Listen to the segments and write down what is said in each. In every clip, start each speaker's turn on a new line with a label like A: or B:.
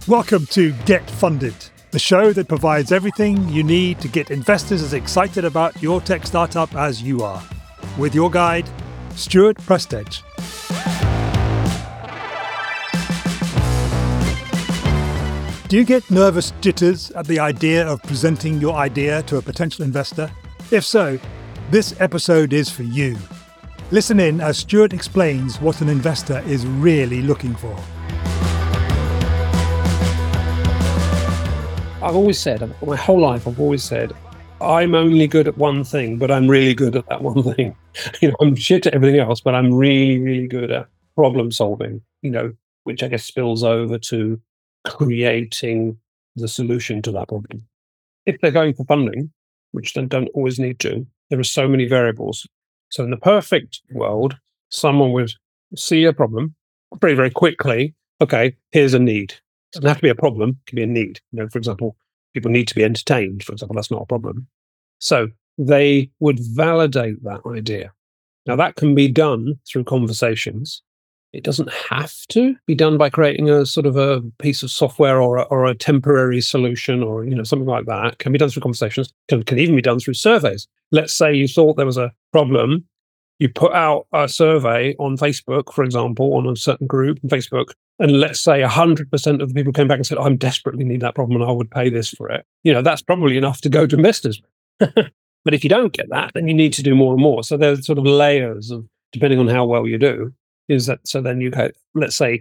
A: Welcome to Get Funded, the show that provides everything you need to get investors as excited about your tech startup as you are. With your guide, Stuart Prestedge. Do you get nervous jitters at the idea of presenting your idea to a potential investor? If so, this episode is for you. Listen in as Stuart explains what an investor is really looking for.
B: I've always said, my whole life, I'm only good at one thing, but I'm really good at that one thing. I'm shit at everything else, but I'm really, really good at problem solving, which I guess spills over to creating the solution to that problem. If they're going for funding, which they don't always need to, there are so many variables. So in the perfect world, someone would see a problem very, very quickly. Okay, here's a need. It doesn't have to be a problem, it can be a need. For example, people need to be entertained, for example, that's not a problem. So they would validate that idea. Now that can be done through conversations. It doesn't have to be done by creating a sort of a piece of software or a temporary solution or something like that. It can be done through conversations, can even be done through surveys. Let's say you thought there was a problem, you put out a survey on Facebook, for example, on a certain group on Facebook, and let's say 100% of the people came back and said, I desperately need that problem and I would pay this for it. That's probably enough to go to investors. But if you don't get that, then you need to do more and more. So there's sort of layers of, depending on how well you do, is that, so then you get, let's say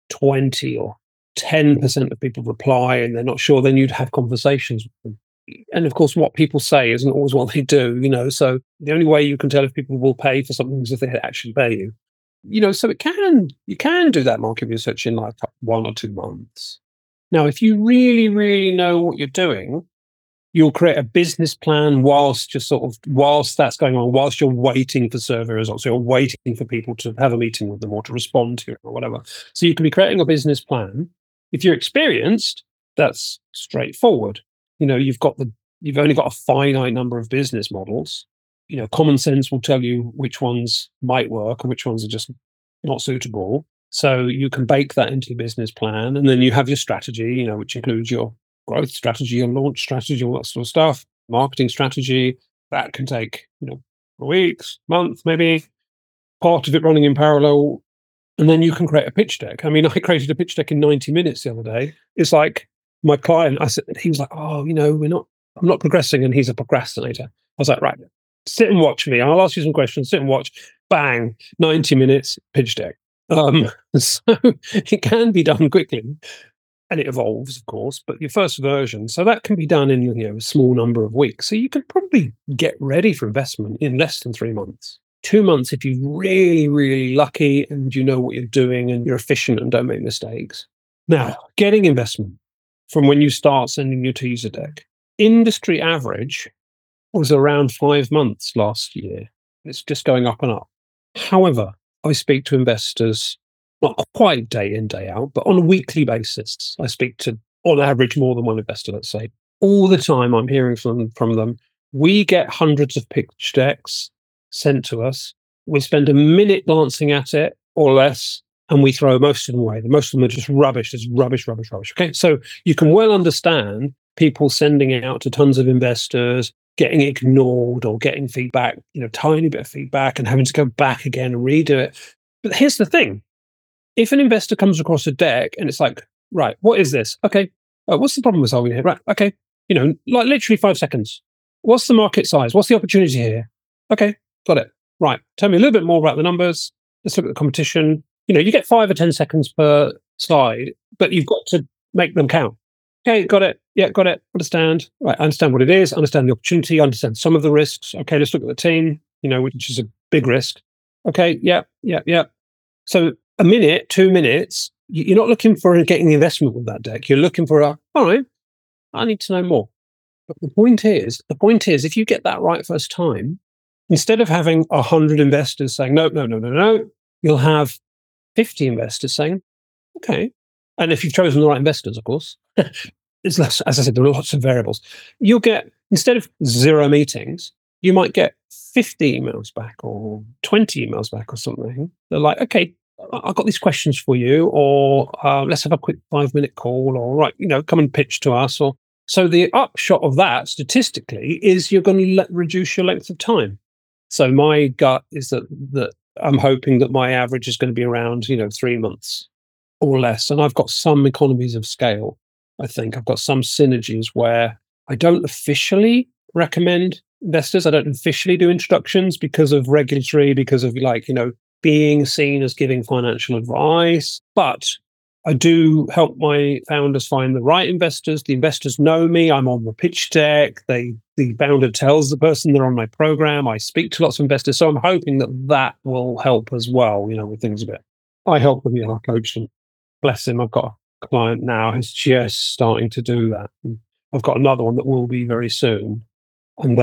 B: 20 or 10% of people reply and they're not sure, then you'd have conversations with them. And of course, what people say isn't always what they do, so the only way you can tell if people will pay for something is if they actually pay you. So you can do that market research in like 1 or 2 months. Now, if you really, really know what you're doing, you'll create a business plan whilst that's going on, whilst you're waiting for survey results. So you're waiting for people to have a meeting with them or to respond to it or whatever. So you can be creating a business plan. If you're experienced, that's straightforward. You've only got a finite number of business models. Common sense will tell you which ones might work and which ones are just not suitable. So you can bake that into your business plan, and then you have your strategy, which includes your growth strategy, your launch strategy, all that sort of stuff, marketing strategy. That can take, weeks, months, maybe, part of it running in parallel. And then you can create a pitch deck. I created a pitch deck in 90 minutes the other day. It's like my client, he was like, I'm not progressing, and he's a procrastinator. I was like, right, sit and watch me. I'll ask you some questions, sit and watch. Bang, 90 minutes, pitch deck. So it can be done quickly. And it evolves, of course, but your first version, so that can be done in a small number of weeks. So you can probably get ready for investment in less than 3 months. 2 months if you're really, really lucky and you know what you're doing and you're efficient and don't make mistakes. Now, getting investment from when you start sending your teaser deck, industry average was around 5 months last year. It's just going up and up. However, I speak to investors not quite day in, day out, but on a weekly basis. I speak to, on average, more than one investor, let's say. All the time I'm hearing from them. We get hundreds of pitch decks sent to us. We spend a minute glancing at it or less, and we throw most of them away. Most of them are just rubbish. It's rubbish. Okay, so you can well understand people sending it out to tons of investors, getting ignored or getting feedback, tiny bit of feedback and having to go back again and redo it. But here's the thing. If an investor comes across a deck and it's like, right, what is this? Okay. What's the problem we're solving here? Right. Okay. Like literally 5 seconds. What's the market size? What's the opportunity here? Okay. Got it. Right. Tell me a little bit more about the numbers. Let's look at the competition. You get 5 or 10 seconds per slide, but you've got to make them count. Okay. Got it. Yeah. Got it. Understand. Right. Understand what it is. Understand the opportunity. Understand some of the risks. Okay. Let's look at the team, which is a big risk. Okay. Yeah. So a minute, 2 minutes, you're not looking for getting the investment with that deck. You're looking for all right, I need to know more. But the point is, if you get that right first time, instead of having 100 investors saying, no, you'll have 50 investors saying, okay. And if you've chosen the right investors, of course, it's less, as I said, there are lots of variables. You'll get, instead of 0 meetings, you might get 50 emails back or 20 emails back or something. They're like, okay, I've got these questions for you, or let's have a quick 5-minute call, or right, come and pitch to us. Or so the upshot of that statistically is you're going to reduce your length of time. So my gut is that I'm hoping that my average is going to be around 3 months or less, and I've got some economies of scale. I think I've got some synergies where I don't officially recommend investors. I don't officially do introductions because of regulatory, because of being seen as giving financial advice. But I do help my founders find the right investors. The investors know me. I'm on the pitch deck. The founder tells the person they're on my program. I speak to lots of investors. So I'm hoping that will help as well, with things a bit. I help them, I coach them. Bless him. I've got a client now who's just starting to do that. And I've got another one that will be very soon. And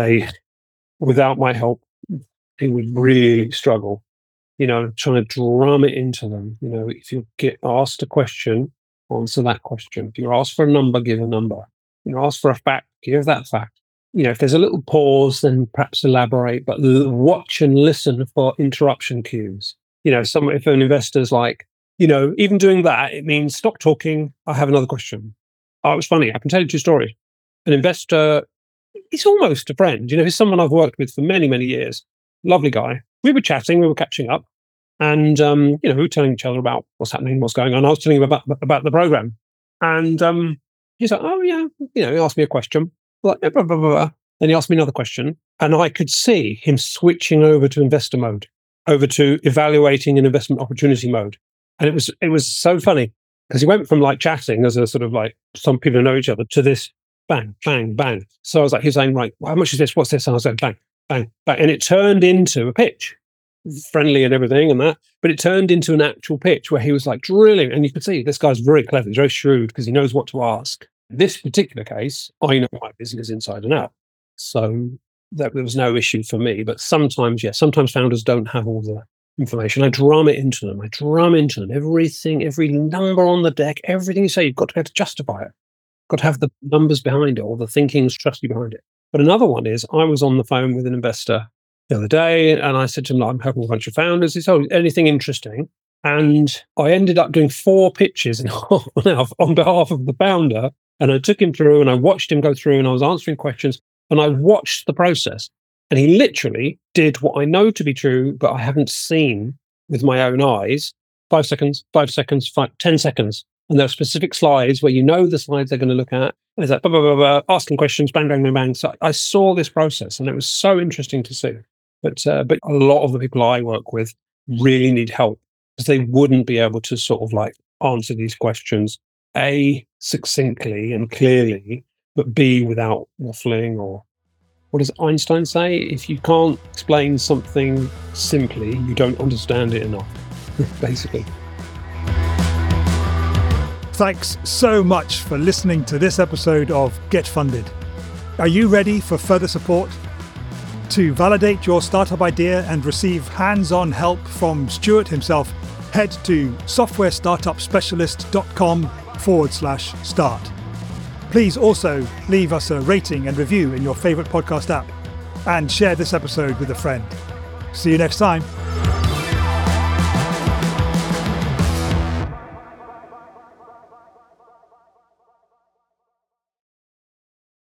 B: without my help, they would really struggle. Trying to drum it into them. If you get asked a question, answer that question. If you're asked for a number, give a number. Ask for a fact, give that fact. If there's a little pause, then perhaps elaborate, but watch and listen for interruption cues. If an investor's like, even doing that, it means stop talking. I have another question. Oh, it was funny. I can tell you 2 stories. An investor, he's almost a friend. He's someone I've worked with for many, many years. Lovely guy. We were chatting, we were catching up, and we were telling each other about what's happening, what's going on. I was telling him about the program, and he's like, "Oh yeah," he asked me a question, like blah, blah, blah, blah. Then he asked me another question, and I could see him switching over to investor mode, over to evaluating an investment opportunity mode, and it was so funny because he went from like chatting as a sort of like some people who know each other to this bang, bang, bang. So I was like, he was saying, right, how much is this? What's this? And I was like, bang. Bang, bang. And it turned into a pitch, friendly and everything and that, but it turned into an actual pitch where he was like drilling. And you could see this guy's very clever. He's very shrewd because he knows what to ask. In this particular case, I know my business inside and out. So there was no issue for me. But sometimes founders don't have all the information. I drum it into them. Everything, every number on the deck, everything you say, you've got to be able to justify it. Got to have the numbers behind it or the thinking strategy behind it. But another one is I was on the phone with an investor the other day and I said to him, I'm helping a bunch of founders. He said, oh, anything interesting? And I ended up doing 4 pitches in half an hour on behalf of the founder. And I took him through and I watched him go through and I was answering questions and I watched the process. And he literally did what I know to be true, but I haven't seen with my own eyes. 5 seconds, 10 seconds. And there are specific slides where the slides they're going to look at. And it's like, blah, blah, blah, blah, asking questions, bang, bang, bang, bang. So I saw this process and it was so interesting to see. But a lot of the people I work with really need help because they wouldn't be able to sort of like answer these questions, A, succinctly and clearly, but B, without waffling or what does Einstein say? If you can't explain something simply, you don't understand it enough, basically.
A: Thanks so much for listening to this episode of Get Funded. Are you ready for further support? To validate your startup idea and receive hands-on help from Stuart himself, head to softwarestartupspecialist.com/start. Please also leave us a rating and review in your favorite podcast app and share this episode with a friend. See you next time.